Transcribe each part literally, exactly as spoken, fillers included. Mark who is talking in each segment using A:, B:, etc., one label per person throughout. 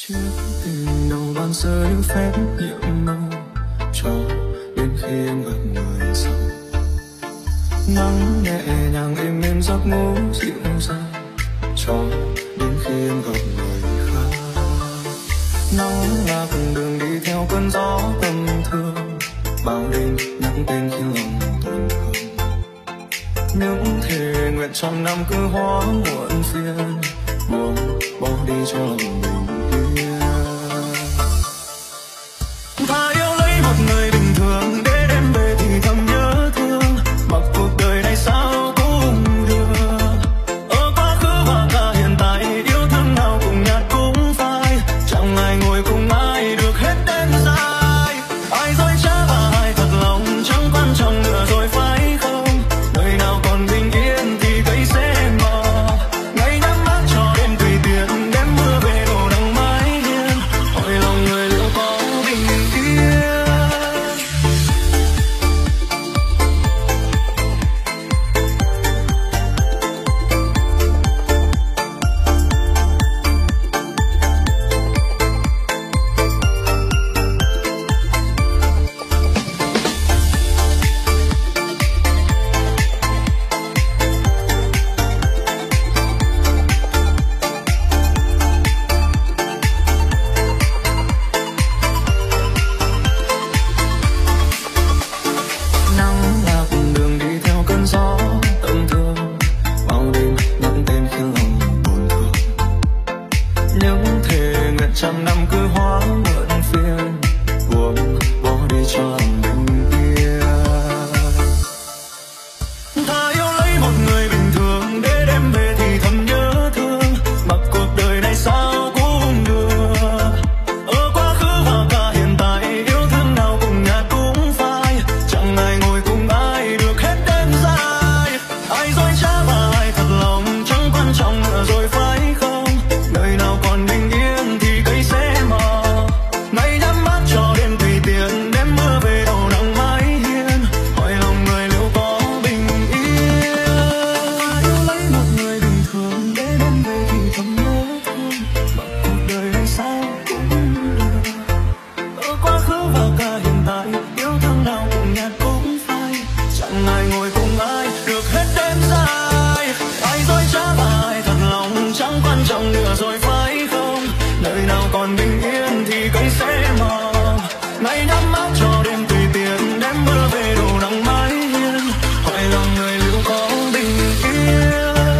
A: Chiếc tình đầu ban rơi phép nhiệm màu cho đến khi em gặp người sau. Nắng nhẹ nhàng êm êm giấc ngủ dịu dàng cho đến khi em gặp người khác. Nắng là cùng đường đi theo cơn gió tầm thường, bao đêm nhắc tên khi lòng tổn thương. Những thề nguyện trăm năm cứ hóa muộn phiền, buông bỏ đi cho lòng mình yên. Thà yêu lấy một người bình thường để đêm về thì thầm nhớ thương, mặc cuộc đời này sao cũng được. Ở quá khứ và cả hiện tại, yêu thương nào cùng nhạt cũng phai, chẳng ai ngồi cùng ai được hết đêm dài. Ai dối trá và ai thật lòng chẳng quan trọng nữa rồi phải không? Đời nào còn bình yên thì cây sẽ mờ. Ngày nhắm mắt cho đêm tùy tiện, đêm mưa về đổ nắng mái hiên, hỏi lòng người liệu có bình yên. Nắng là cùng đường đi theo cơn gió tầm thường, bao đêm nhắc tên khiến lòng buồn thương. Những thề nguyện trăm năm cứ hóa muộn phiền, buông bỏ đi cho lòng bình yên. Thà yêu lấy một người bình thường để đêm về thì thầm nhớ thương, mặc cuộc đời này sao cũng được. Ở quá khứ và cả hiện tại, yêu thương nào cùng nhạt cũng phai, chẳng ai ngồi cùng ai được hết đêm dài. Ai dối trá và ai thật lòng chẳng quan trọng nữa rồi phải không? Đời nào còn bình yên thì cây sẽ mờ. Ngày nhắm mắt cho đêm tùy tiện, đêm mưa về đầu nắng mái hiên, hỏi lòng người liệu có bình yên. Yêu lấy một người bình thường để đêm về thì thầm nhớ thương, mặc cuộc đời này sao cũng được. Ở quá khứ và cả hiện tại, yêu thương nào cùng nhạt cũng phai, chẳng ai ngồi cùng ai được hết đêm dài. Ai dối trá và ai thật lòng chẳng quan trọng nữa rồi phải không? Đời nào còn bình yên thì cây sẽ mờ. Ngày nhắm mắt cho đêm tùy tiện, đêm mưa về đổ nắng mái hiên, hỏi lòng người liệu có bình yên.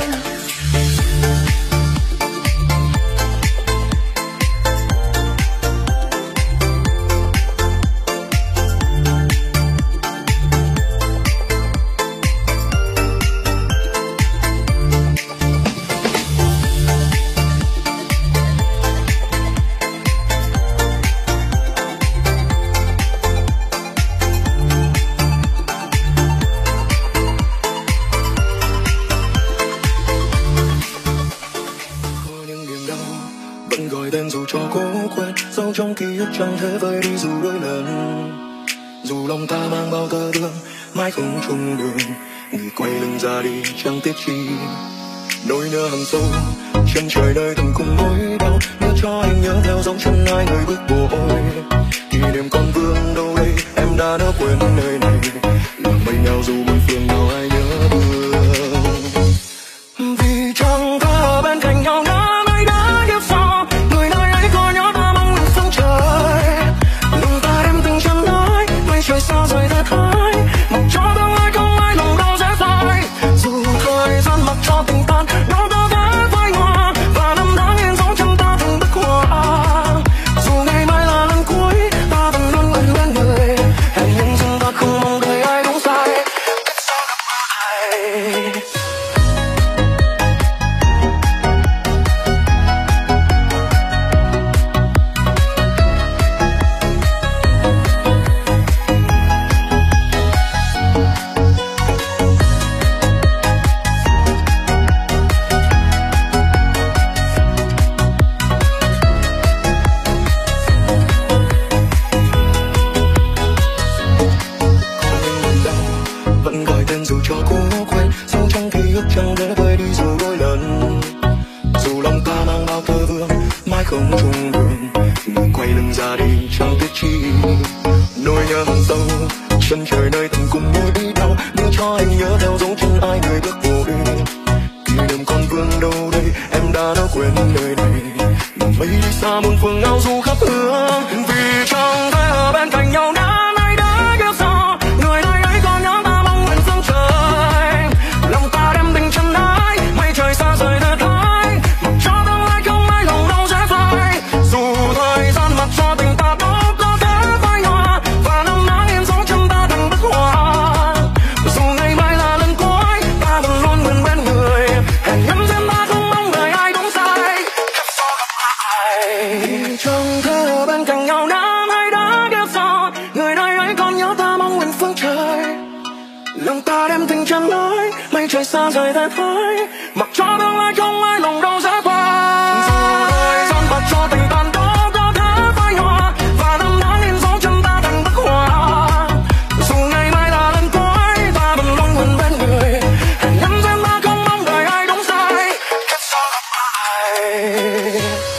A: Có những niềm đau vẫn gọi tên dù cho cố quên, dấu trong ký ức chẳng thể vơi đi dù đôi lần. Dù lòng ta mang bao tơ thương, mãi không chung đường, người quay lưng ra đi chẳng tiếc chi. Nỗi nhớ hằn sâu chân trời nơi từng cùng nỗi đau, nhớ cho anh nhớ theo dấu chân hai người bước bội. Kỷ niệm còn vương đâu đây, em đã nỡ quên nơi này, làm mây nhau dù muôn phương nào ai nhớ thương. Vì chẳng có ở bên cạnh nhau nữa nơi đã kiếp sau, người nơi ấy có nhớ ta mong được phương trời. Lòng ta đêm từng chân nói, mây trời sao rời thật hỡi, mặc cho tương lai không ai lòng đâu dễ phai. Dù thời gian mặc cho tình tan, nó đã vẽ phai ngoa, và năm tháng in dấu chân ta từng bức họa. Dù ngày mai lại không chung đường, quay lưng ra đi chẳng tiếc chi. Nỗi nhớ hằn sâu chân trời nơi từng cùng nhau đi đâu, nhưng cho anh nhớ theo dấu chân ai người bước vô đi. Kỷ niệm còn vương đâu đây, em đã đã quên nơi này. Mây đi xa muôn phương áo du khắp hướng, vì chẳng thể ở bên cạnh nhau nữa. Nay đã ghét gió người nơi ấy còn nhớ ta mong nguyện phương trời. Lòng ta đem tình chân ái mây trời xa rời nơi thái, mặc cho tương lai không ai lòng đâu dễ phai. Dù thời gian mặc cho tình ta đâu có thể phai nhòa, và năm tháng in dấu chân ta thành bức họa. Dù ngày mai là lần cuối ta vẫn luôn nguyện bên người, hẹn nhân duyên ta không mong đợi ai đúng sai. Chẳng thể ở bên cạnh nhau nữa, ai đã ghét gió người nơi ấy còn nhớ ta mong nguyện phương trời. Lòng ta đem tình chân ái mây trời xa rời thế thái, mặc cho tương lai không ai lòng đâu dễ qua. Dù thời gian bật cho tình tàn đó có thể phai nhòa, và năm tháng in dấu chân ta thành bức họa. Dù ngày mai là lần cuối ta vẫn luôn nguyện bên người, hẹn nhân duyên ta không mong đợi ai đúng sai. Kết sao gặp ai.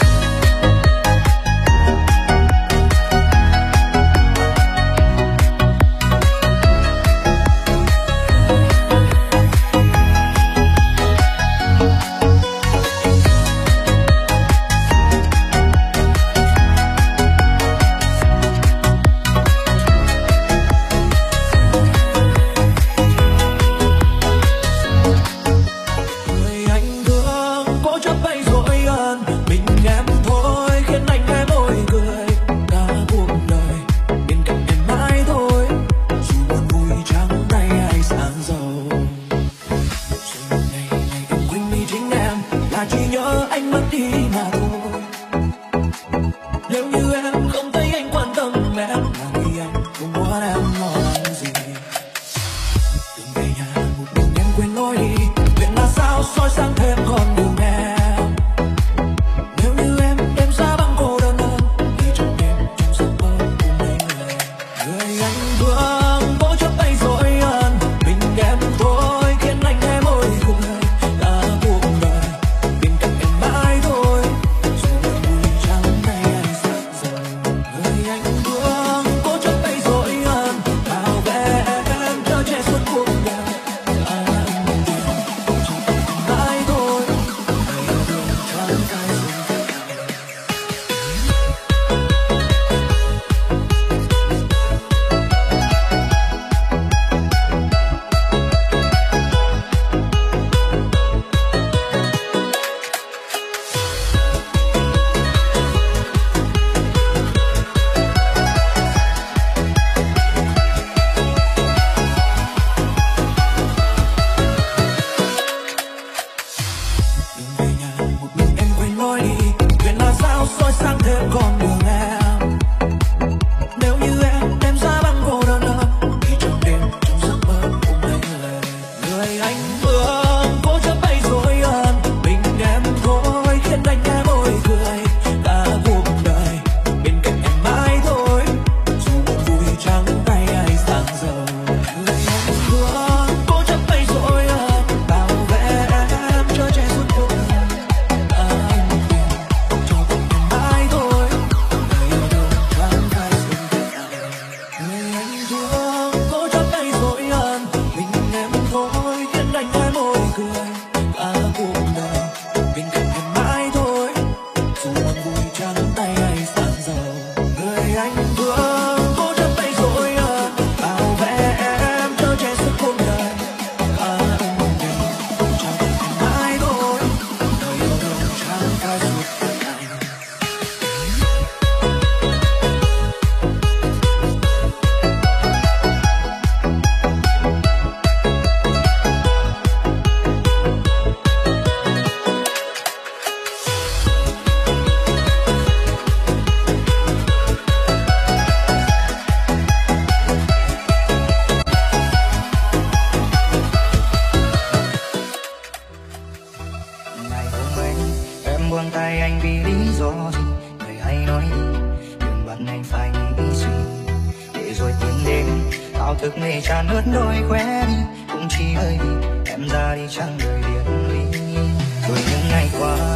B: bao thức mê tràn ướt đôi khóe đi, cũng chỉ hơi đi em ra đi chẳng đời biệt ly. Rồi những ngày qua anh phải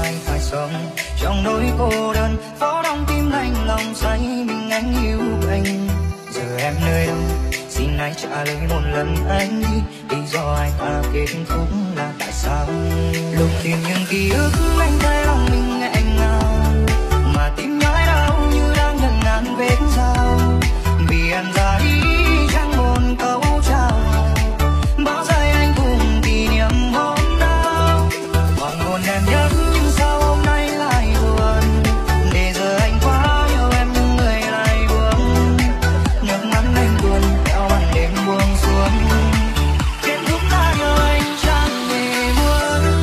B: sống trong nỗi cô đơn, phố đông tim lạnh lòng say mình anh yêu anh. Giờ em nơi đâu, xin hãy trả lời một lần anh đi, lý do ai ta kết thúc là tại sao? Lúc tìm những ký ức anh thấy lòng mình nghẹn ngào, mà tim nhói đau như đang ngần ngàn vết dao. Vì em ra đi chẳng một câu chào, bao giây anh cùng kỷ niệm hôm nào. Hoàng hôn em nhớ nhưng sao hôm nay lại buồn, để giờ anh quá yêu em nhưng người lại buông. Nước mắt anh tuôn theo màn đêm buông xuống, kết thúc là nhờ anh chẳng hề muốn.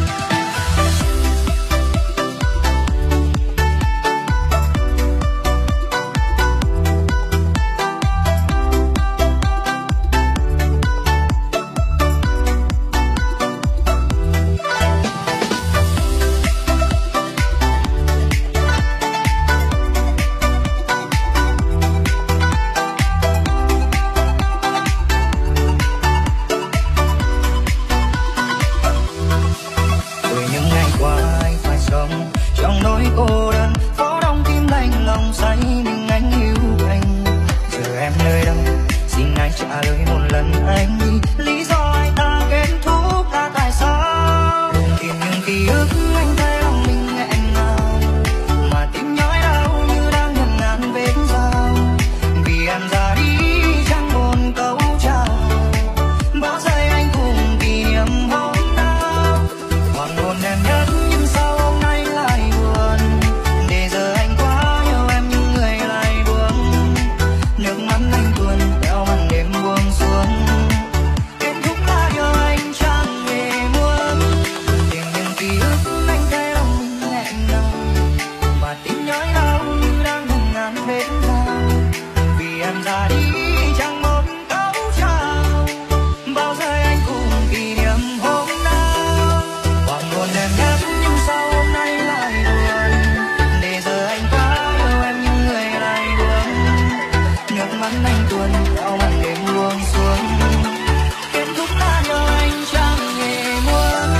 B: Rồi những ngày qua anh phải sống trong nỗi cô đơn, phố đông tim lạnh lòng say mình anh yêu anh. Giờ em nơi đâu, xin hãy trả lời một lần anh đi, lý do ai ta kết thúc là tại sao? Luôn tìm những ký ức anh thấy lòng mình nghẹn ngào, mà tim nhói đau như đang ngần ngàn vết dao. Vì em ra đi chẳng một câu chào, bao giây anh cùng kỷ niệm hôm nào. Hoàng hôn em nhất nhưng sao hôm nay lại buồn, để giờ anh quá yêu em nhưng người lại buông. Nước mắt anh tuôn theo màn đêm buông xuống, kết thúc là nhờ anh chẳng hề muốn. Tìm những ký ức anh thấy lòng mình nghẹn ngào, mà tim nhói đau như đang ngần ngàn vết dao. Vì em ra đi chẳng một câu chào, bao giây anh cùng kỷ niệm hôm nào. Hoàng hôn em nhất nhưng sao hôm nay lại buồn, để giờ anh quá yêu em nhưng người lại buông. Nước mắt anh tuôn theo màn đêm buông xuống, kết thúc là nhờ anh chẳng hề muốn.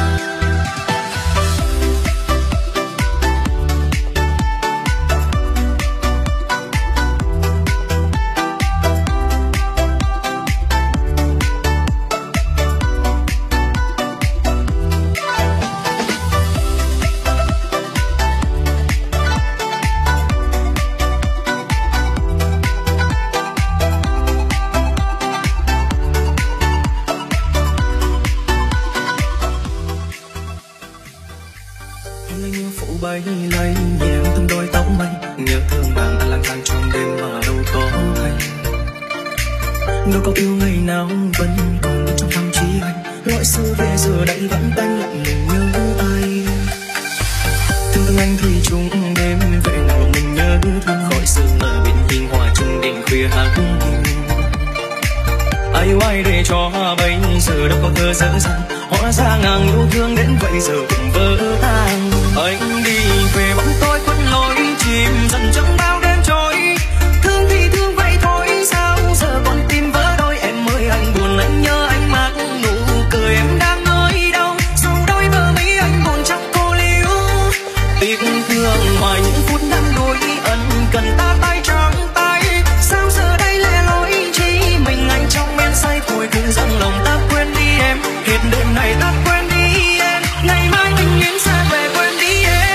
A: Hôm nay mưa phủ bay lấy nhẹ từng đôi tóc mây, nhớ thương nàng anh lang thang trong đêm mà đâu có hay. Đâu có yêu ngày nào vẫn còn trong tâm trí anh, gọi xưa về giờ đây vẫn tanh lặng mình nhớ ai. Thương thương anh thủy chung đêm về nào lòng mình nhớ thương, khỏi sương mờ bên hiên hòa chung đêm khuya hát. Ai yêu ai để cho bây giờ đâu có thơ dở dàng, hóa ra ngàn yêu thương đến vậy giờ cũng vỡ tan. Anh đi về bóng tối khuất lối chìm dần trong bao đêm trôi, thương thì thương vậy thôi sao giờ con tim vỡ đôi. Em ơi anh buồn anh nhớ anh mặc nụ cười em đang nơi đâu, sau đôi bờ mi anh buồn chắc cô liêu. Tiếc thương hoài những phút năm đôi ân cần ta tay trắng tay, sao giờ đây lẻ loi chỉ mình anh trong men say thôi cũng dâng lòng ta quên đi em. Hết đêm này ta quên đi em, ngày mai bình yên sẽ về quên đi em.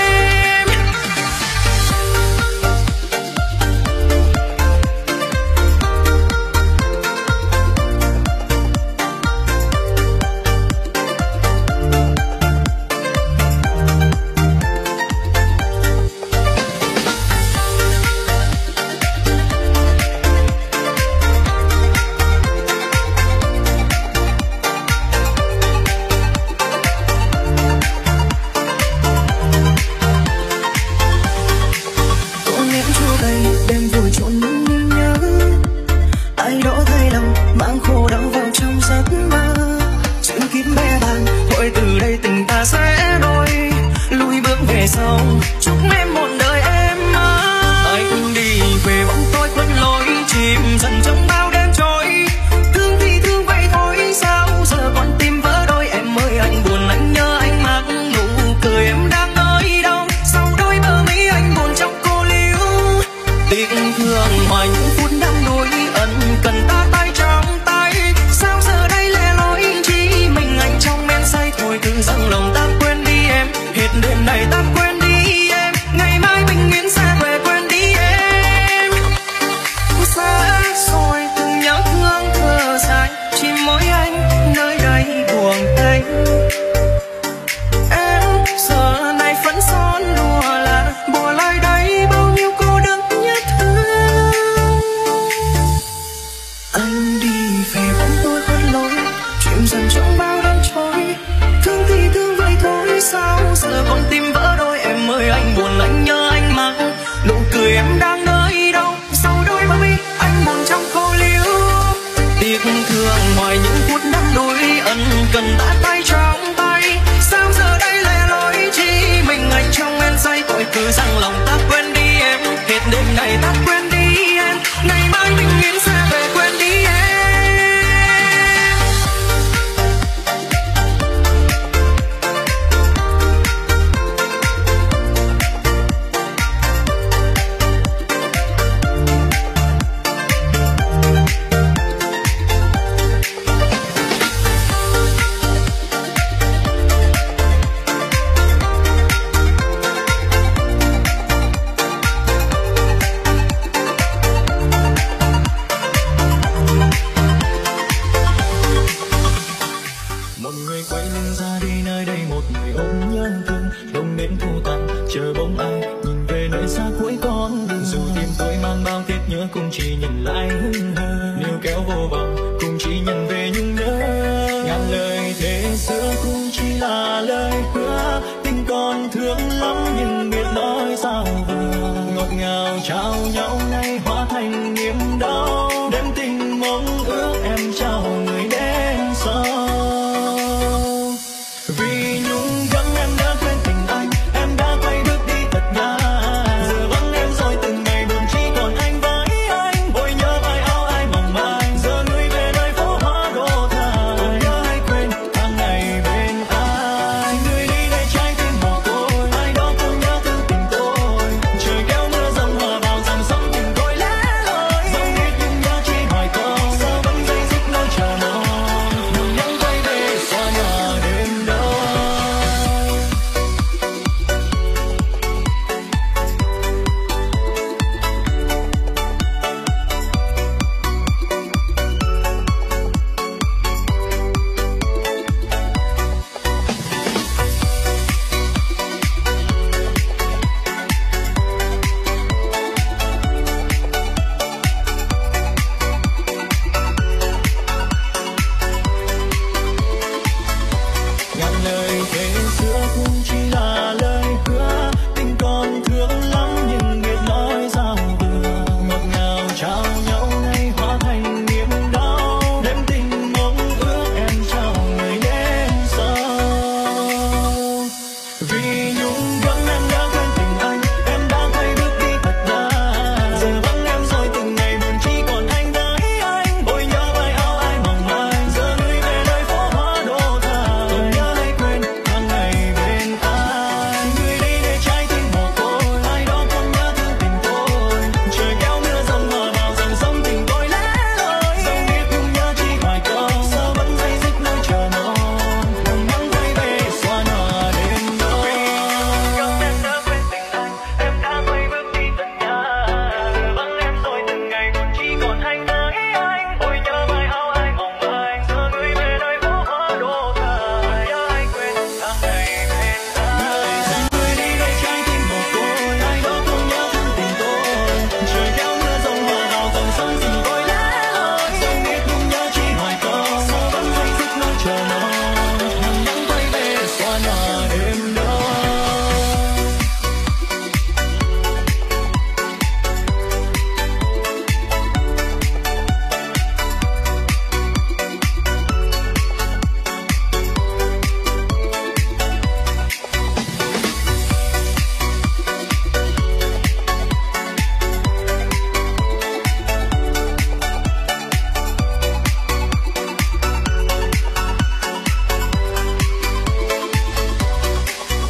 B: thường hoài những phút đắm đuối ẩn cần ta tay trong tay. Sao giờ đây lẻ loi chỉ mình anh trong men say thôi cứ rằng lòng ta quên đi em. Hết đêm này ta quên đi em, ngày mai bình yên sẽ về quên đi em. Xa rồi từng nhớ thương thở dài chỉ mỗi anh nơi đây buồn tênh. Em giờ này phấn son đùa là bỏ lại đây bao nhiêu cô đơn nhớ thương. Anh đi về bóng tôi khuất lối chìm dần trong bao đêm trôi. Thương thì thương vậy thôi sao giờ con tim vỡ đôi. Em ơi anh buồn anh nhớ anh mang nụ cười em đang nơi đâu. Sau đôi bờ mi anh buồn trong cô liêu. Tiếc thương ngoài những phút đắm đuối ẩn cần ta tay trong tay. Sao giờ đây lẻ loi chỉ mình anh trong men say tôi cứ rằng lòng ta quên đi em. Hết đêm này ta quên đi em, ngày mai bình yên sẽ về quên đi em. Cũng chỉ nhìn lại hững hờ níu kéo vô vọng cũng chỉ nhận về những nhớ. Ngàn lời thề xưa cũng chỉ là lời hứa. Tình còn thương lắm nhưng biết nói sao vừa. Ngọt ngào trao nhau nay hóa thành niềm đau. Đêm tình mong ước em trao người đến sau. Vì nhung gắng em đã quên tình anh, em đã quay bước đi thật ngã. Giờ vắng em rồi từng ngày buồn chỉ còn anh và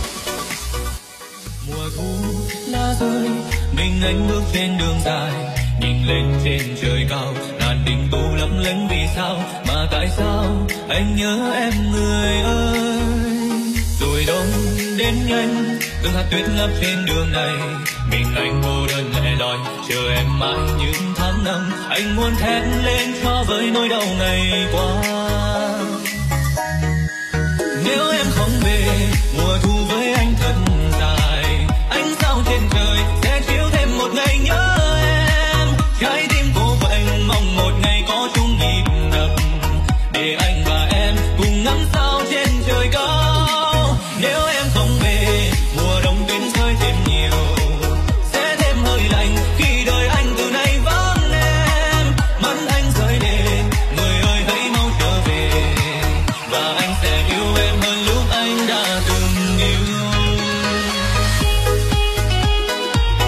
A: mình anh bước trên đường dài nhìn lên trên trời cao, ngàn đỉnh tú lấp lánh vì sao, mà tại sao anh nhớ em người ơi. Rồi đông đến nhanh, từng hạt tuyết ngập trên đường này, mình anh cô đơn lẻ loi chờ em mãi những tháng năm. Anh muốn thét lên cho với nỗi đau ngày qua. Nếu em không về, mùa thu với anh thật dài, ánh sao trên trời sẽ chiếu thêm một ngày nhớ em. Trái tim cô quạnh mong một ngày có chung nhịp đập, để anh và em cùng ngắm sao trên trời cao. Nếu em không về, mùa đông tuyết rơi thêm nhiều, sẽ thêm hơi lạnh khi đời anh từ nay vắng em. Mắt anh rơi lệ, người ơi hãy mau trở về, và anh sẽ yêu em hơn lúc anh đã từng yêu.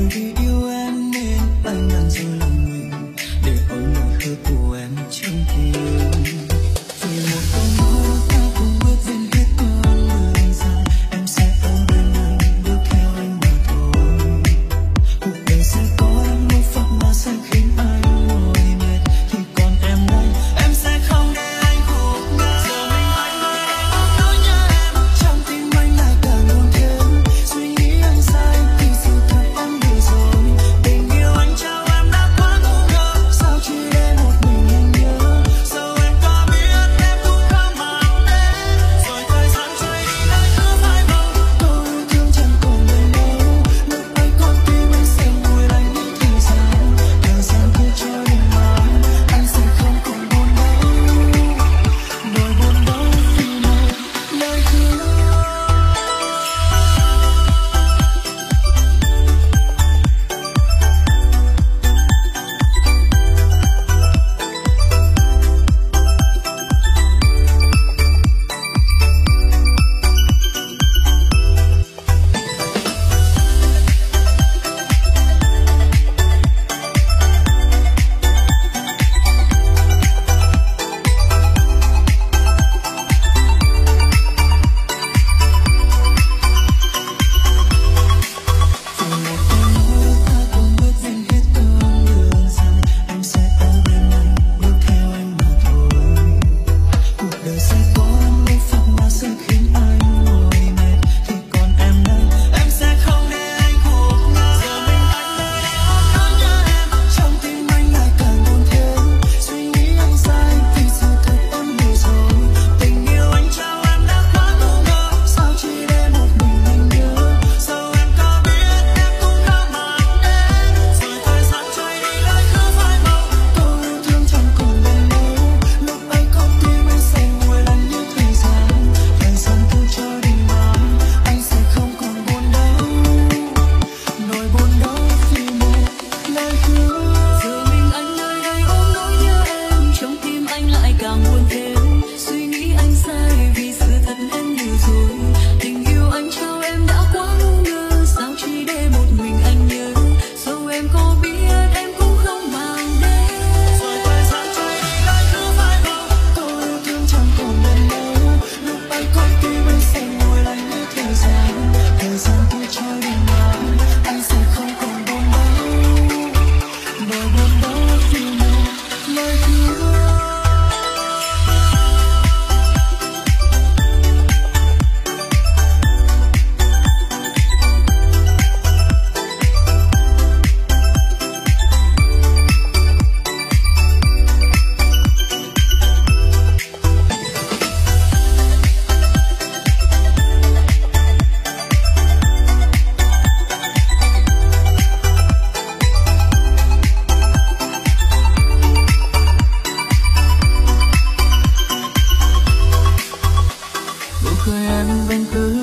A: Bởi vì yêu em nên anh đang dối lòng mình để ôm lời hứa của em trong tim. Vì một câu nói ta cùng bước đến hết con đường dài, em sẽ ở bên anh bước theo anh mà thôi. Cuộc đời sẽ có những lúc phận mà sẽ khiến anh mỏi mệt, thì còn em đây em sẽ không để anh gục ngã. Giờ mình anh nơi đây ôm nỗi nhớ em, trong tim anh lại càng buồn thêm. Suy nghĩ anh sai thì sự thật em hiểu rồi. Tình yêu anh trao em đã quá ngu ngơ, sao chỉ để một mình anh nhớ. Sao em có biết em cũng không màng đến. Rồi thời gian trôi đi lại cứ phai màu, tôi yêu thương chẳng còn đời đâu. Lúc ấy con tim anh sẽ nguôi lạnh những thời gian. Thời gian cứ trôi đi mãi, anh sẽ không còn buồn đau. Nỗi buồn đau vì một lời hứa.
B: Nụ cười em vẫn cứ